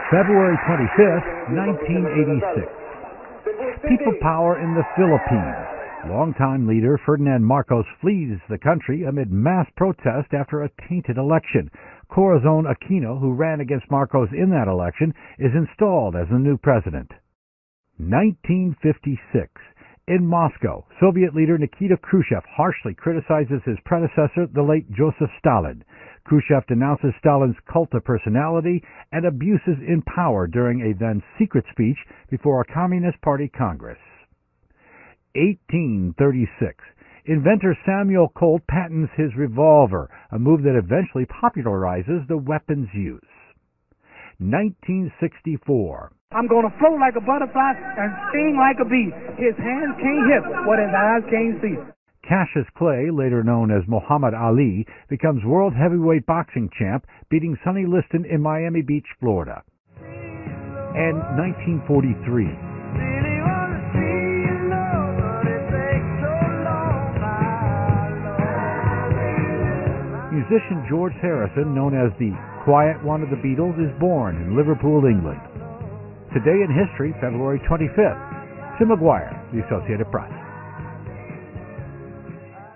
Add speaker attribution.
Speaker 1: February 25th, 1986. People power in the Philippines. Longtime leader Ferdinand Marcos flees the country amid mass protest after a tainted election. Corazon Aquino, who ran against Marcos in that election, is installed as the new president. 1956. In Moscow, Soviet leader Nikita Khrushchev harshly criticizes his predecessor, the late Joseph Stalin. Khrushchev denounces Stalin's cult of personality and abuses in power during a then secret speech before a Communist Party Congress. 1836. Inventor Samuel Colt patents his revolver, a move that eventually popularizes the weapon's use. 1964.
Speaker 2: I'm going to float like a butterfly and sting like a bee. His hands can't hit what his eyes can't see.
Speaker 1: Cassius Clay, later known as Muhammad Ali, becomes world heavyweight boxing champ, beating Sonny Liston in Miami Beach, Florida. And 1943. Musician George Harrison, known as the Quiet One of the Beatles, is born in Liverpool, England. Today in History, February 25th. Tim McGuire, The Associated Press.